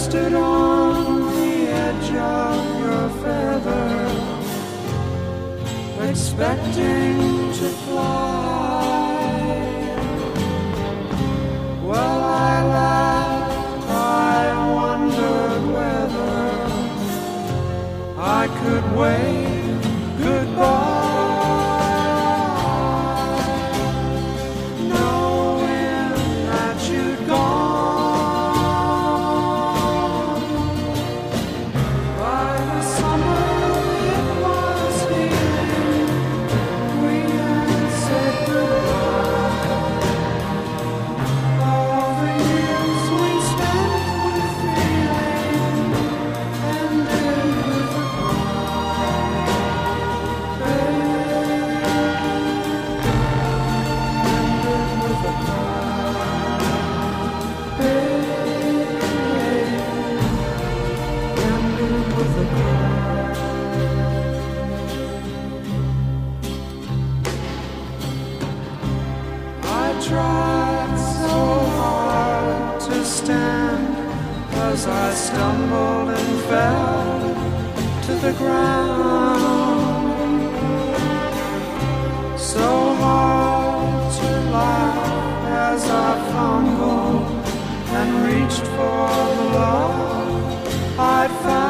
rested on the edge of your feather, expecting to fly. Well, I laughed, I wondered whether I could wave goodbye. As I stumbled and fell to the ground, so hard to laugh as I fumbled and reached for the love I'd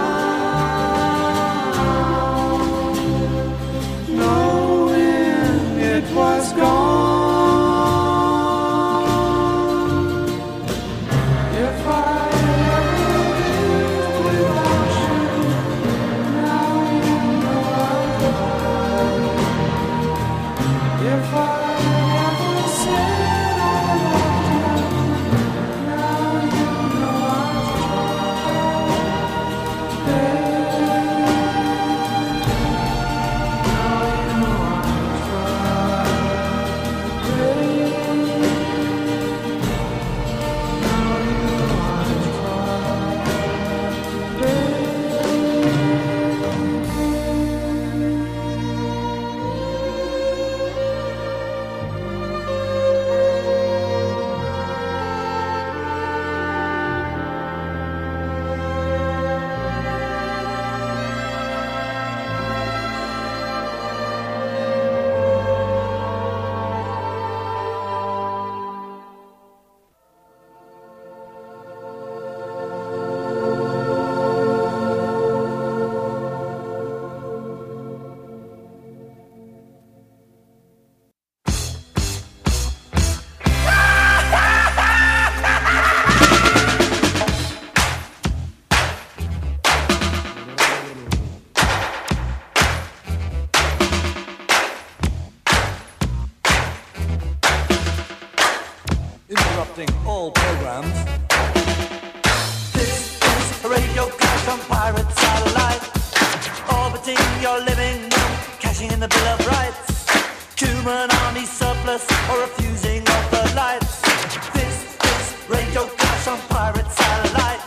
found, knowing it was gone. All programs. This is a radio clash on pirate satellite, orbiting your living room, cashing in the Bill of Rights, human army surplus, or refusing of the lights. This is radio clash on pirate satellite.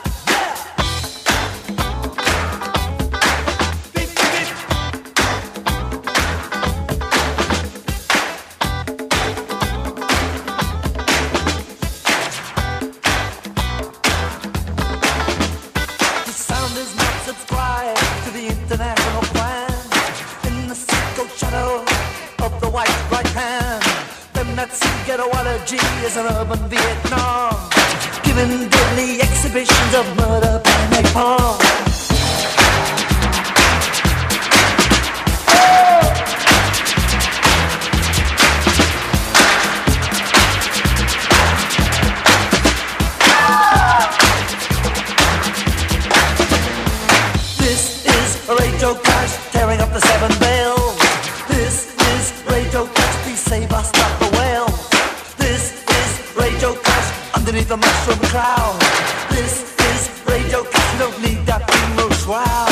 Is an urban Vietnam, giving deadly exhibitions of murder by napalm. This is a radio clash, tearing up the seven veils. This is radio clash, please save us, not the whale. Radio clash underneath the mushroom cloud. This is radio clash, you don't need that primo shroud.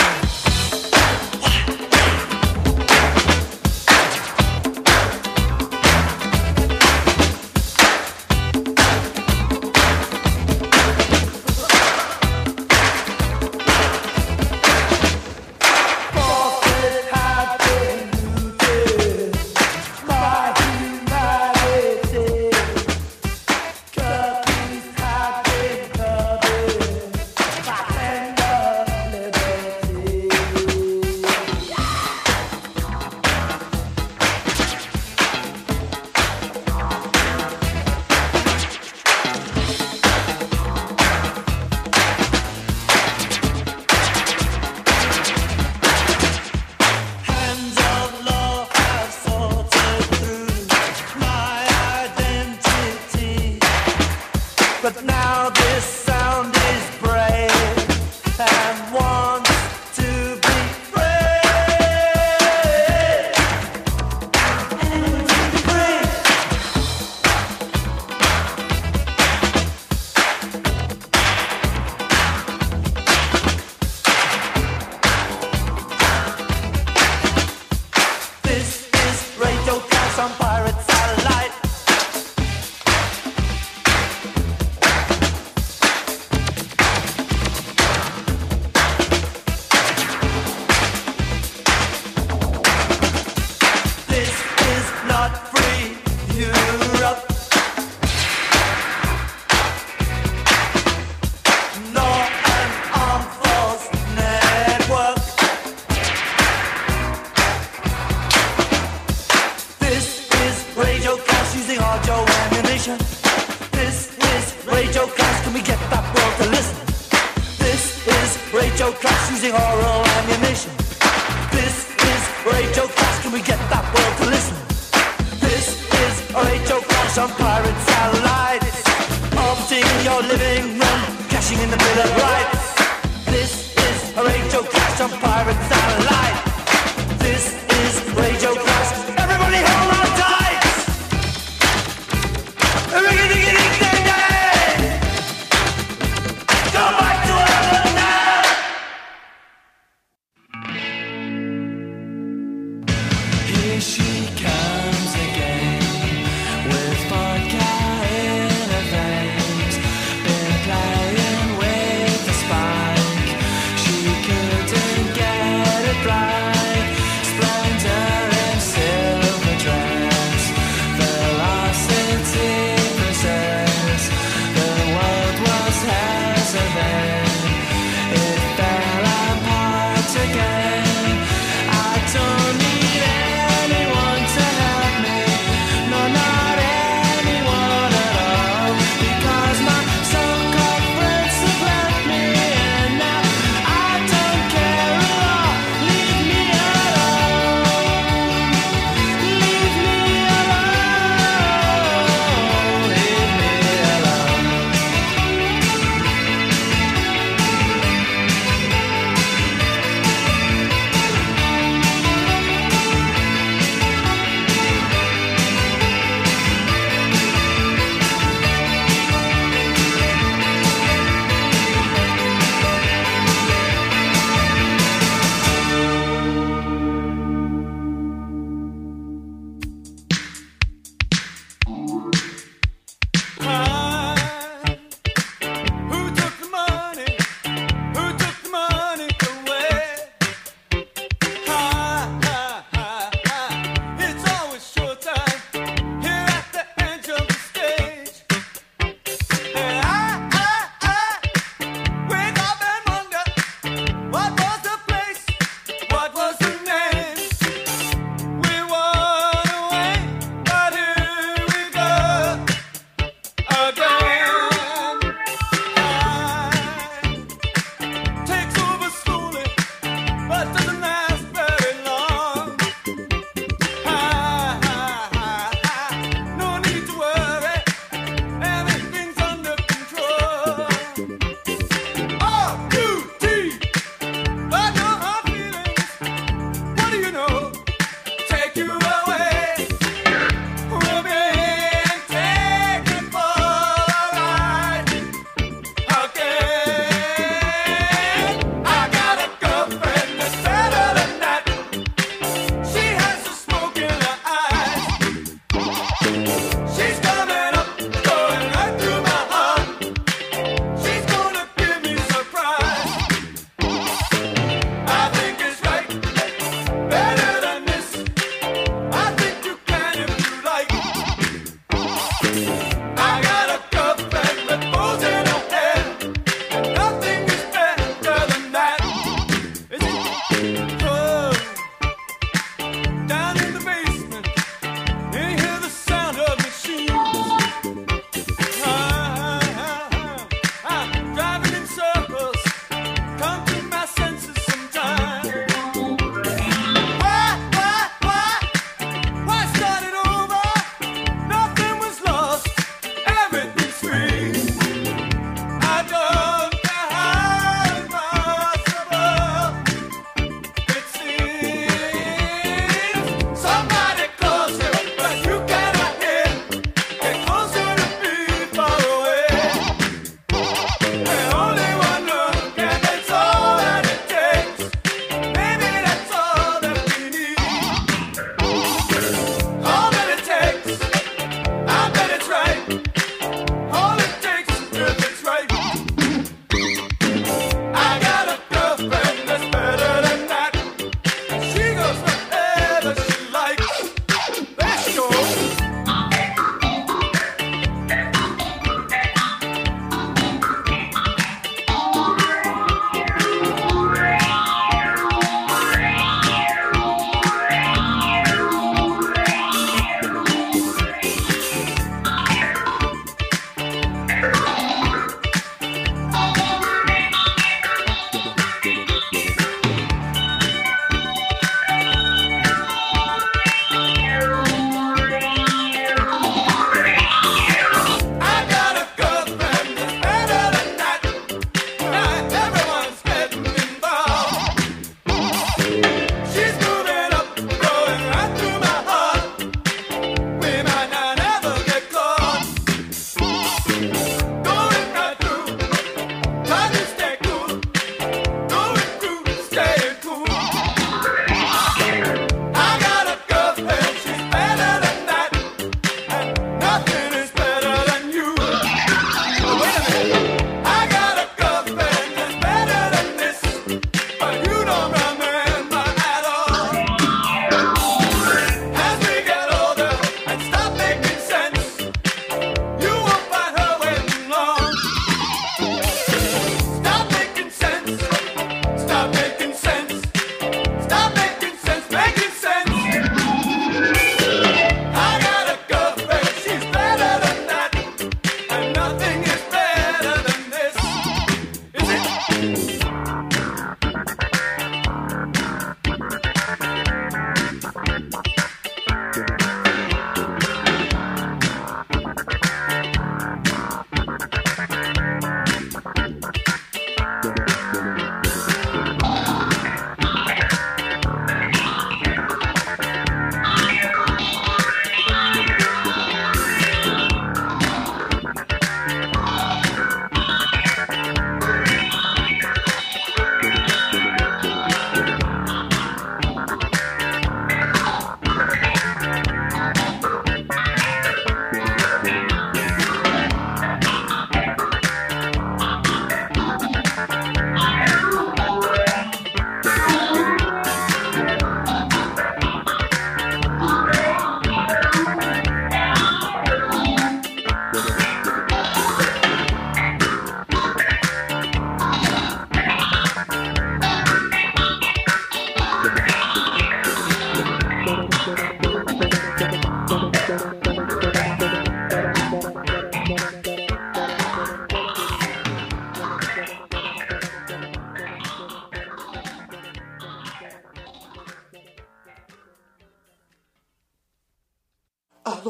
but now this sound is brave and wants to be free. This is Radio Cash on Pirate Satellite. This is not free Europe, nor an armed force network. This is Radio Cast using audio ammunition. This is Radio Cast, can we get that world to listen? This is Radio Cast using oral ammunition. This is Radio Cast, can we get that world to listen? This is Radio Cast on Pirate Satellite, orbiting your living room, cashing in the Bill of Rights. This is Radio Cast on Pirate Satellite. This is Radio Cast. Everybody hold on tight! Go back to Ireland now! Here she comes again with vodka in her veins. Been playing with the spike. She couldn't get it right. Splendor in silver dress. Velocity possess. The world was hesitant. It fell apart again. I don't need anyone to help me. No, not anyone at all. Because my so-called friends have left me. And now I don't care at all. Leave me alone. Leave me alone. Leave me alone.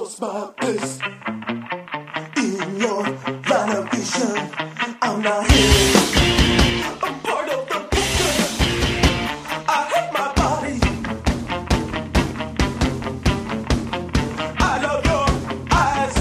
lost my place in your line of vision. I'm not here. I'm part of the picture. I hate my body. I love your eyes.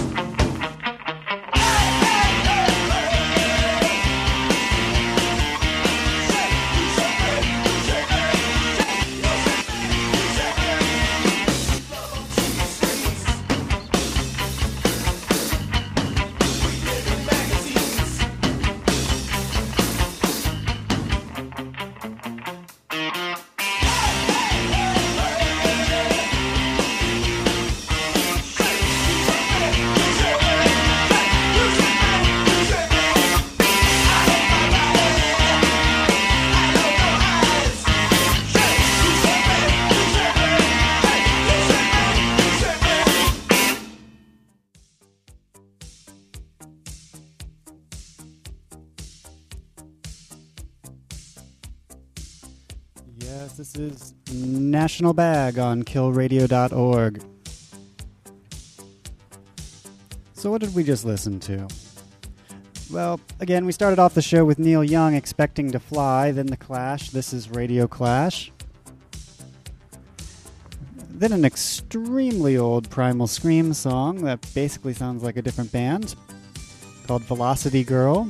Yes, this is National Bag on killradio.org. So what did we just listen to? Well, again, we started off the show with Neil Young, Expecting to Fly, then The Clash, This is Radio Clash. Then an extremely old Primal Scream song that basically sounds like a different band called Velocity Girl.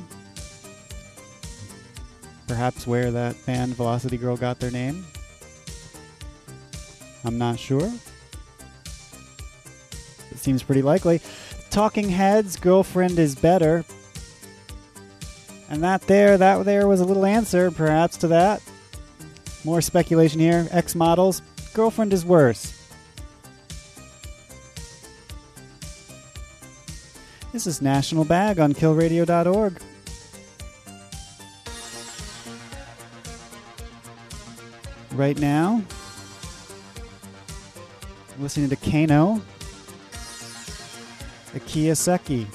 Perhaps where that band Velocity Girl got their name. I'm not sure. It seems pretty likely. Talking Heads, Girlfriend is Better. And that there was a little answer, perhaps, to that. More speculation here. X-Models, Girlfriend is Worse. This is National Bag on killradio.org. Right now, listening to Kano, Akiyoseki.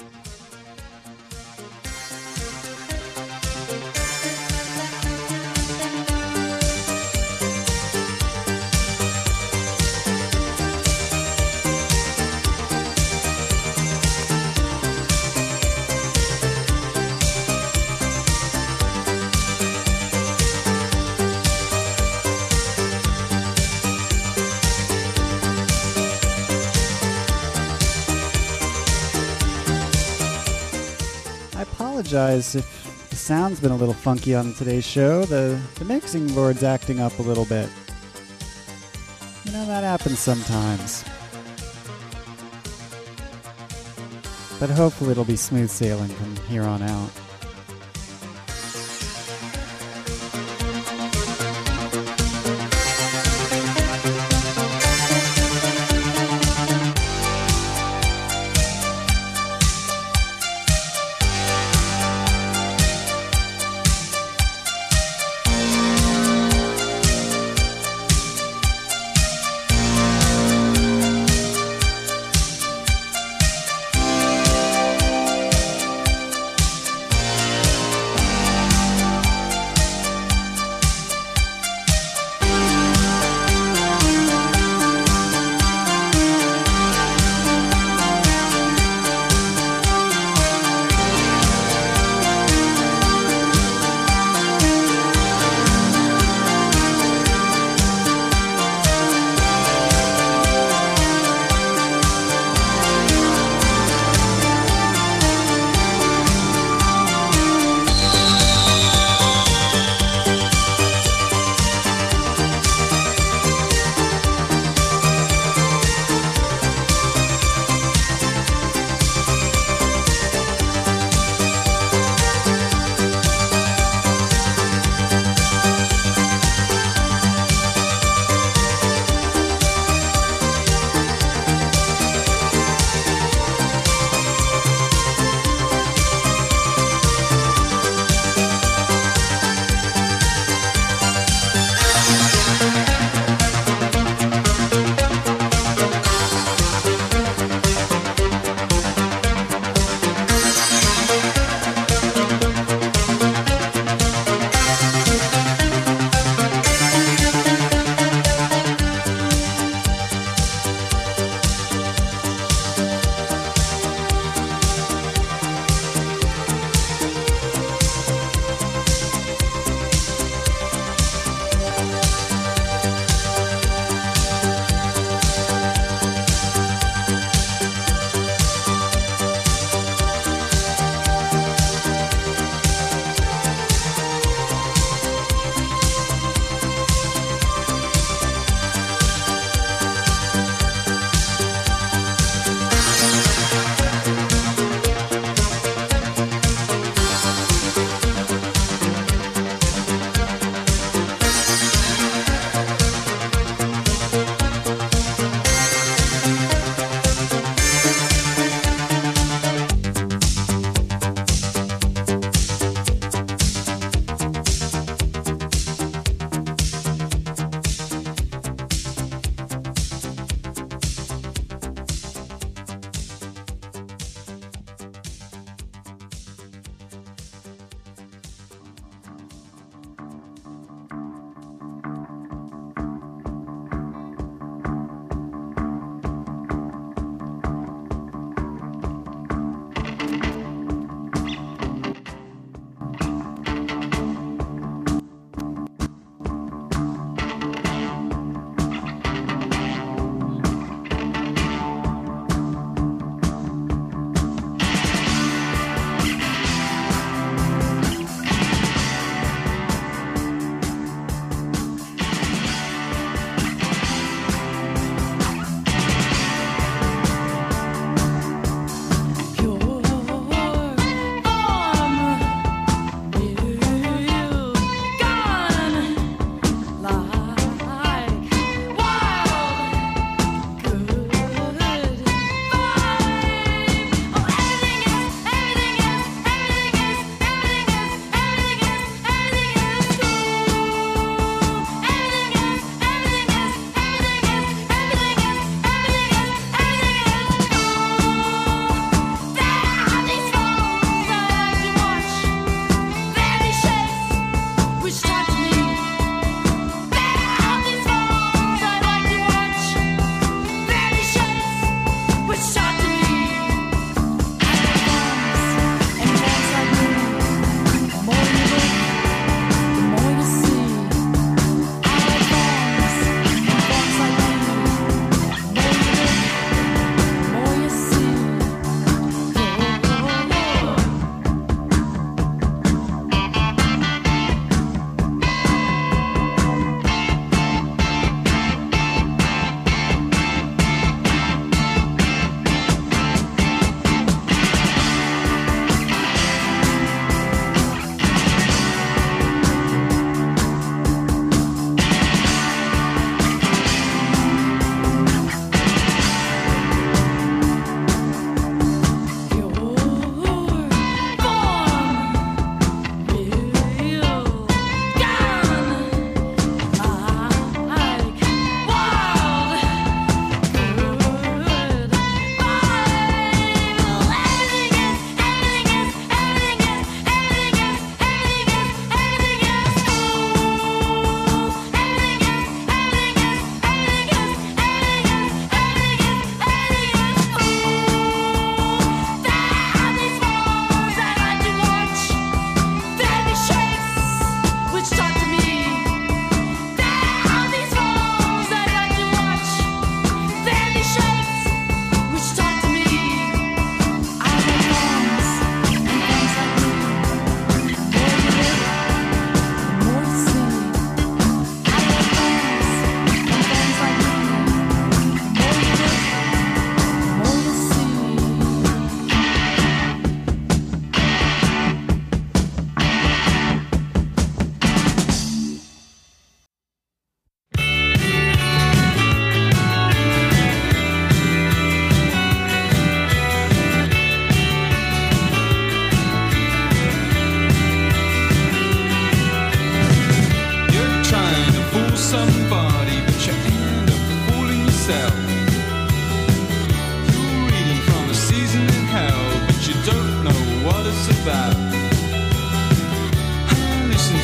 If the sound's been a little funky on today's show. The mixing board's acting up a little bit. You know, that happens sometimes. But hopefully it'll be smooth sailing from here on out.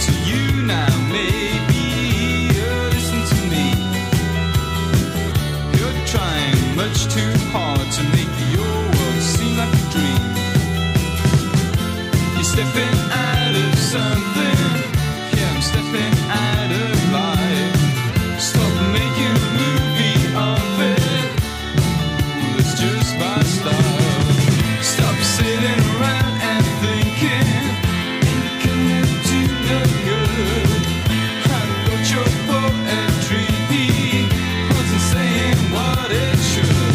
to you now, maybe listen to me. You're trying much too hard to make your world seem like a dream. You're stepping out of something. Yeah, I'm stepping out of life. Stop making a movie of it. That's just my style. Stop sitting around and thinking it can do no good. I thought your poetry wasn't saying what it should.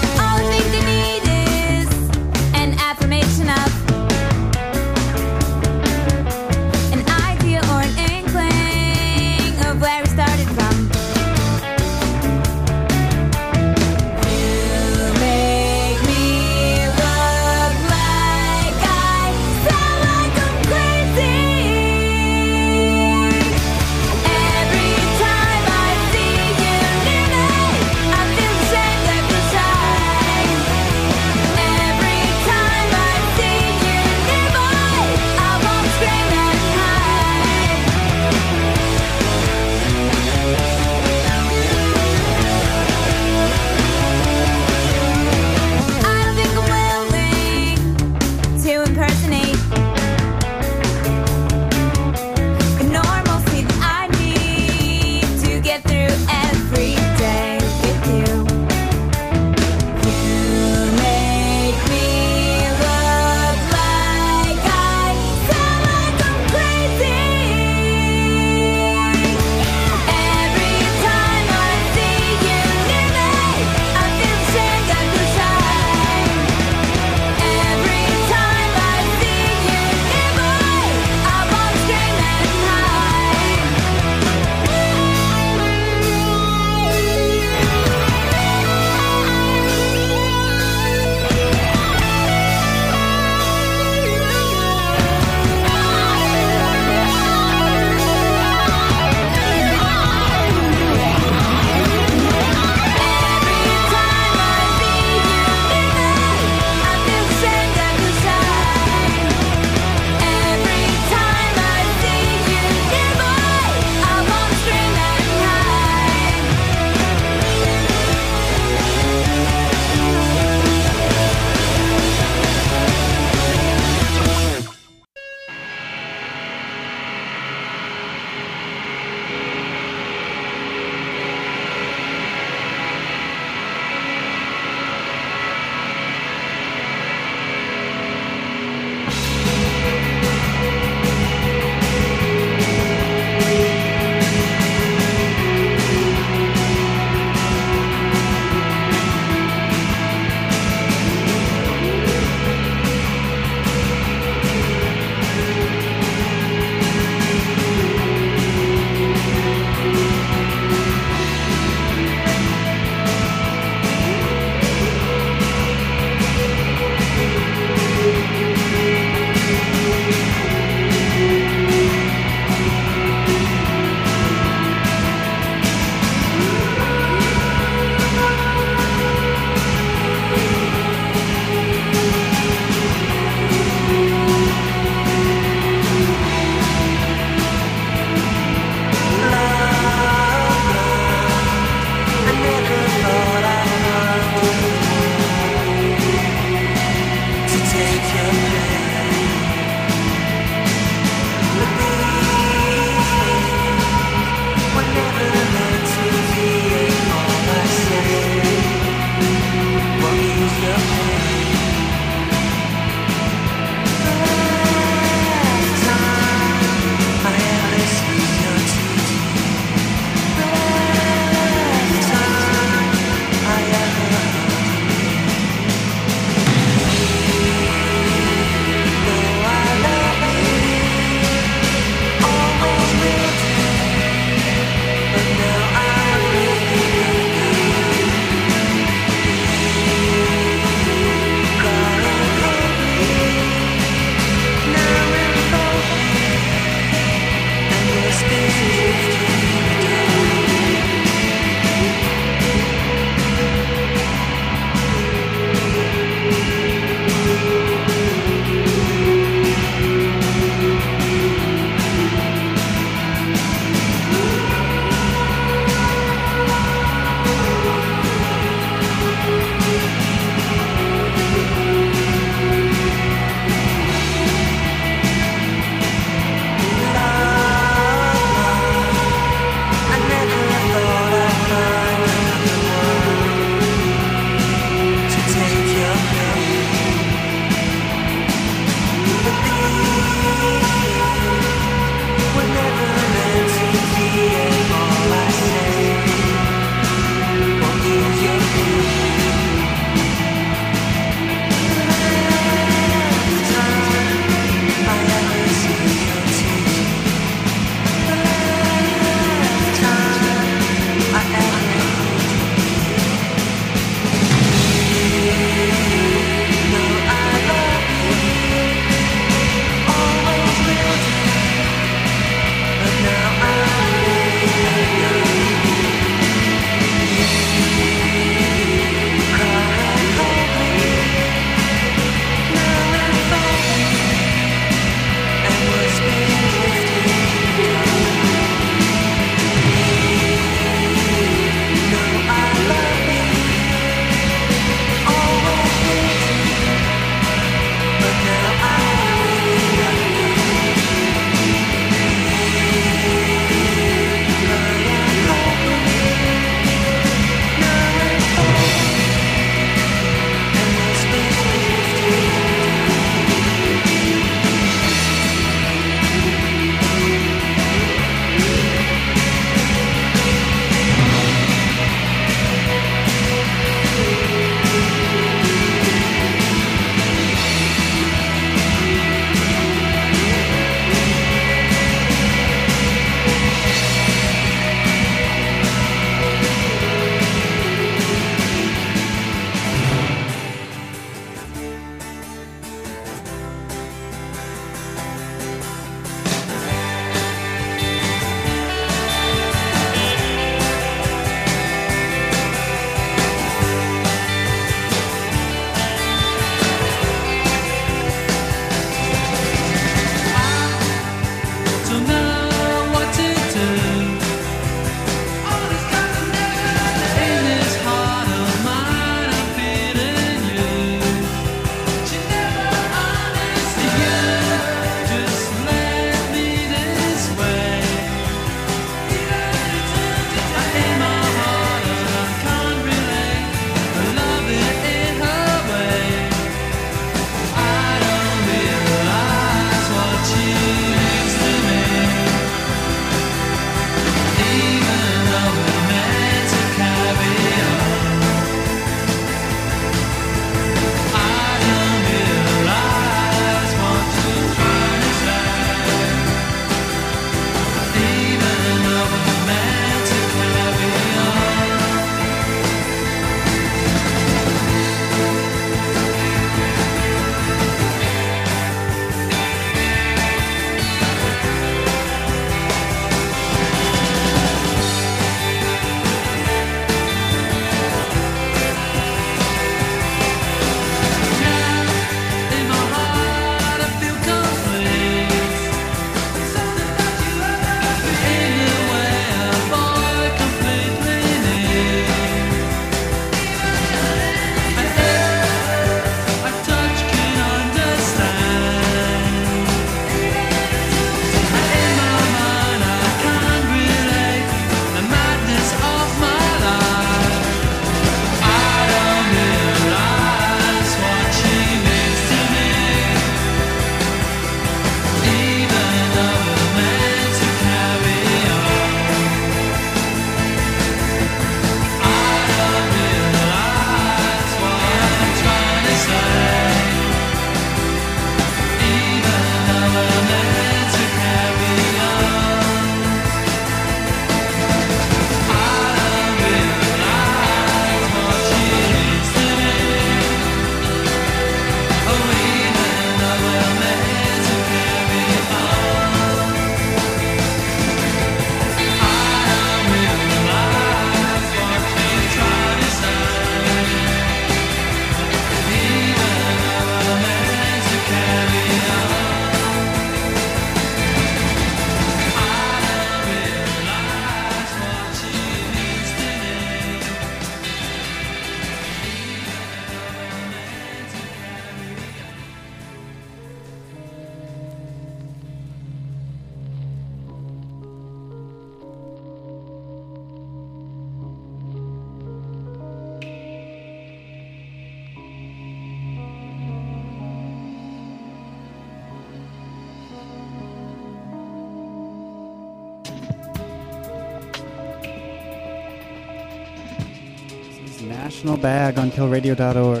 National Bag on killradio.org.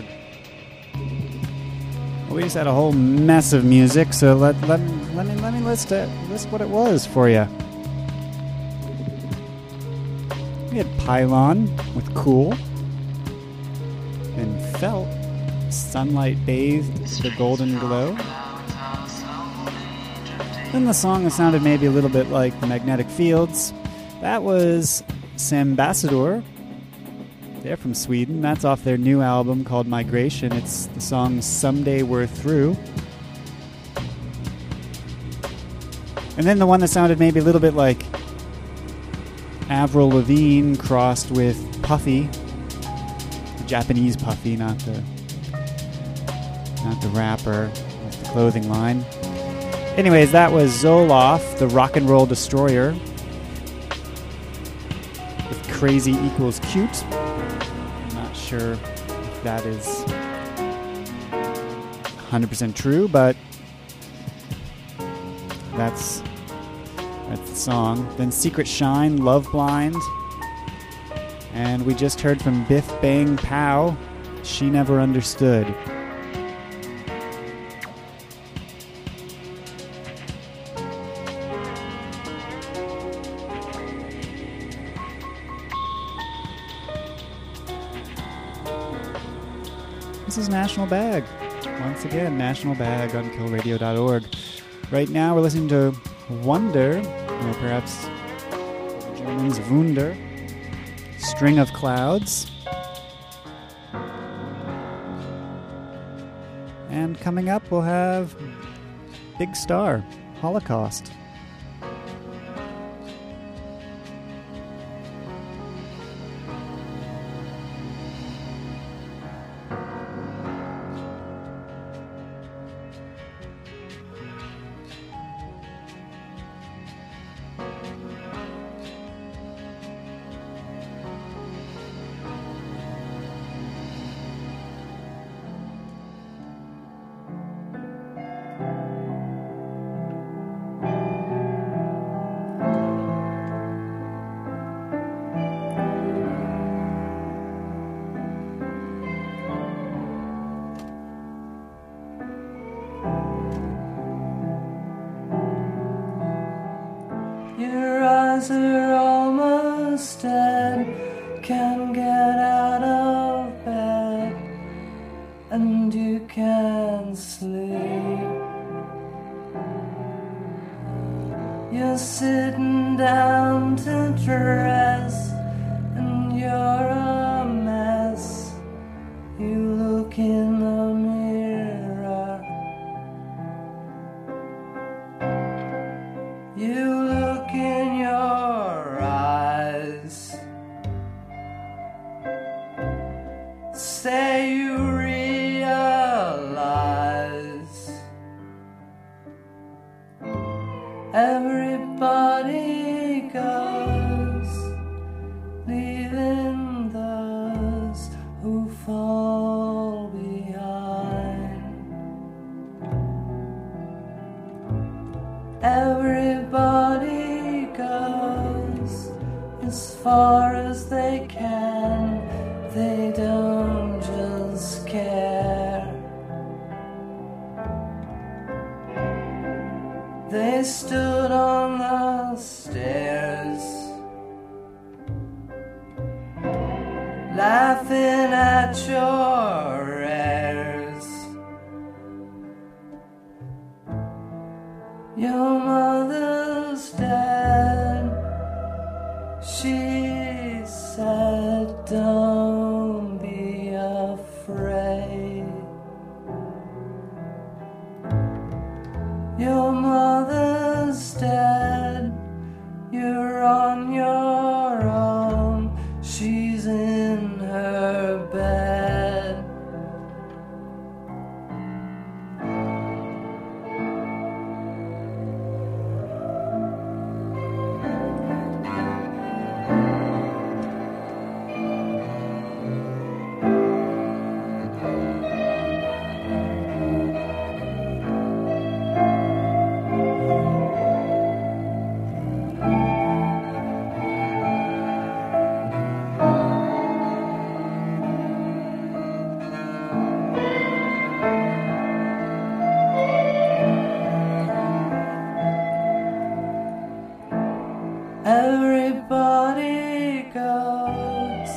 Well, we just had a whole mess of music, so let me list what it was for you. We had Pylon with Cool, then Felt, Sunlight Bathed the Golden Glow. Then the song that sounded maybe a little bit like Magnetic Fields. That was Sambassador. They're from Sweden. That's off their new album called Migration. It's the song Someday We're Through. And then the one that sounded maybe a little bit like Avril Lavigne crossed with Puffy. The Japanese Puffy, not the rapper with the clothing line. Anyways, that was Zoloft, the Rock and Roll Destroyer, with Crazy Equals Cute. I'm not sure if that is 100% true, but that's the song. Then Secret Shine, Love Blind. And we just heard from Biff Bang Pow, She Never Understood. This is National Bag. Once again, National Bag on killradio.org. Right now we're listening to Wonder, or perhaps the Germans Wunder, String of Clouds. And coming up we'll have Big Star, Holocaust. Your eyes are almost dead, can't get out of bed, and you can't sleep. You're sitting down to dress, and you're a mess. You look in the mirror. You look in your eyes. Say you realize everybody goes, leaving those who fall behind. Everybody goes as far as they can. They don't just care. They stood on the stairs, laughing at your airs. Your mother's dead. She said, don't be afraid. Your mother's dead. You're on your own. She's in her bed. Everybody goes,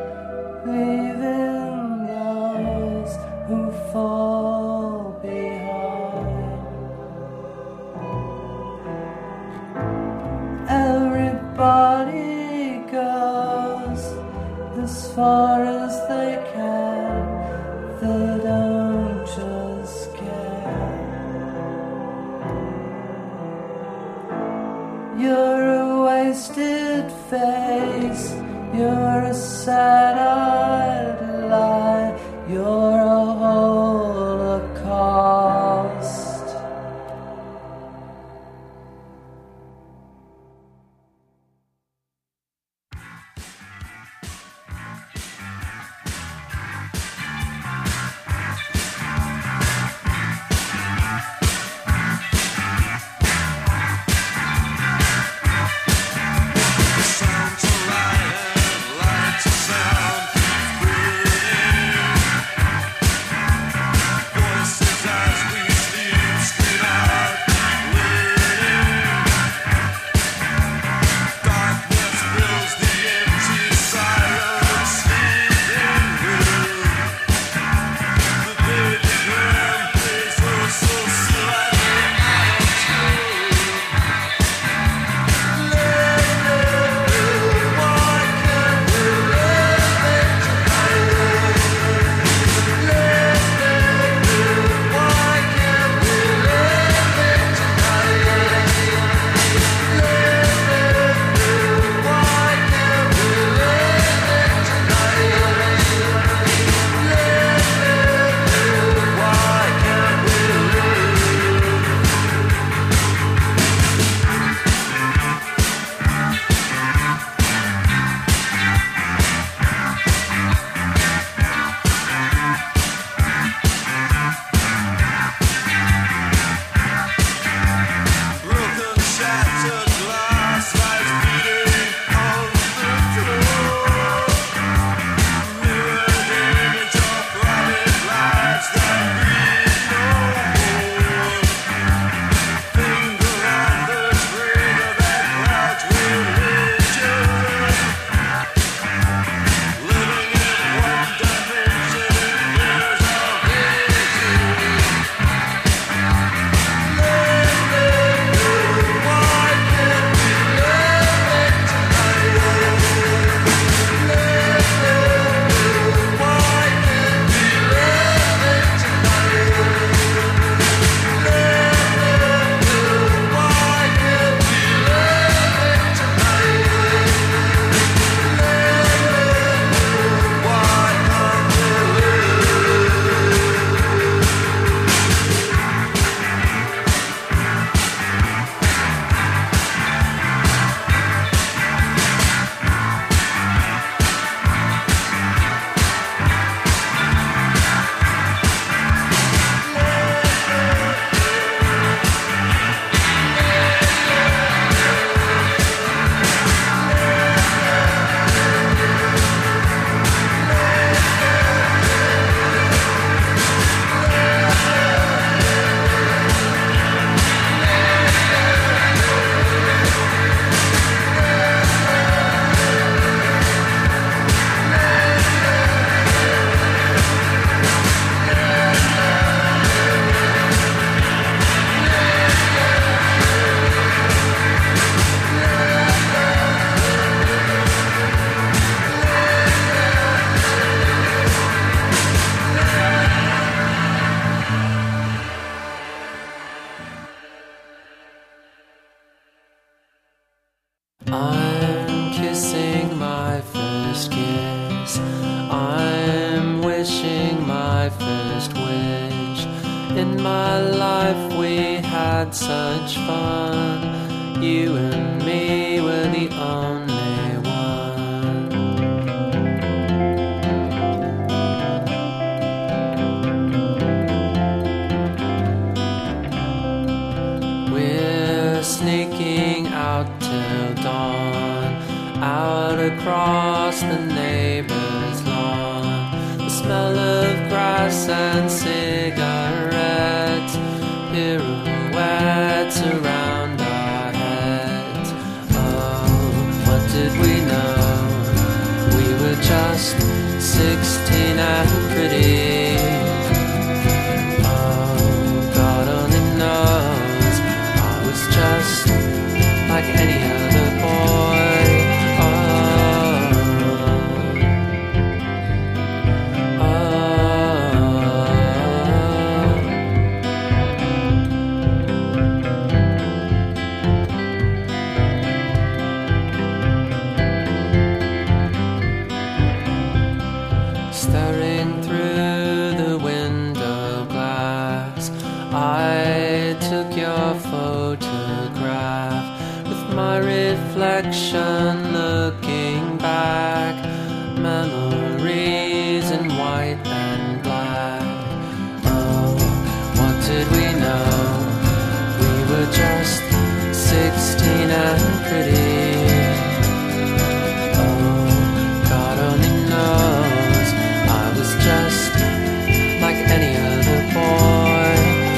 leaving those who fall behind. Everybody goes as far as they can. They don't just care. You're a wasted face, you're a sad-eyed lie, you're a holocaust. Sound to light to sound, breathing. Voices as we sleep, scream out, leading. Darkness fills the empty silence, sleeping room. The baby gram plays her so slightly out of tune. Broken, shattered glass lies beating on the floor. Mirrored image of private lives that breathe no more. Finger on the trigger that clouds religion. Living in one dimension in years of I'm kissing my first kiss. I'm wishing my first wish. In my life we had such fun. You and me were the only one. We're sneaking out till dawn, out across the neighbor's lawn. The smell of grass and cigarettes, pirouettes around our heads. Oh. reflection looking back, memories in white and black. Oh, what did we know? We were just 16 and pretty. Oh, God only knows I was just like any other boy.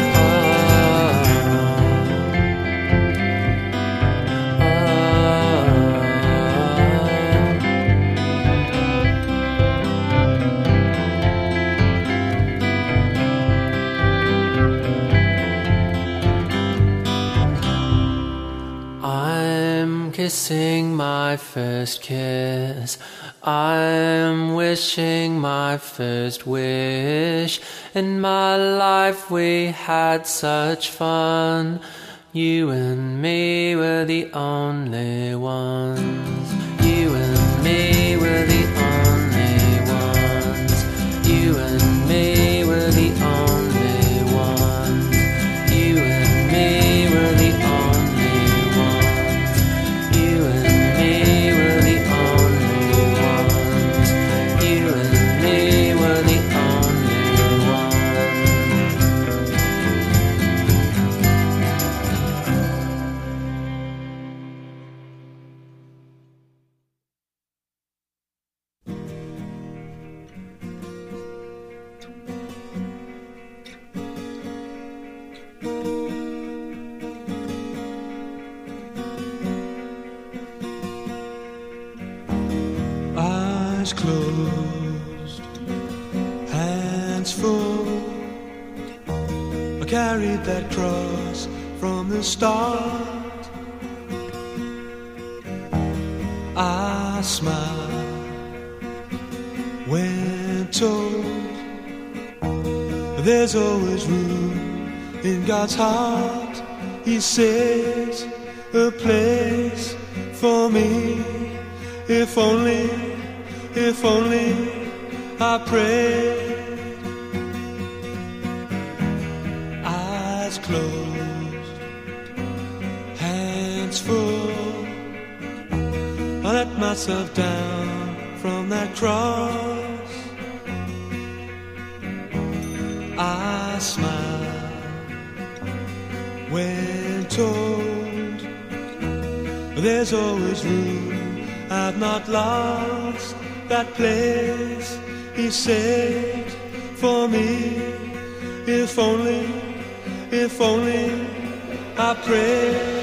Kissing my first kiss, I'm wishing my first wish. In my life we had such fun. You and me were the only ones. You and me were the only ones. You and me were the only ones. You and me were the only ones. Eyes closed, hands full. I carried that cross from the start. I smiled when told there's always room in God's heart. He says a place for me. If only I prayed. Eyes closed, hands full. I let myself down from that cross. I smiled when told there's always room. I've not lost that place He saved for me. If only I pray.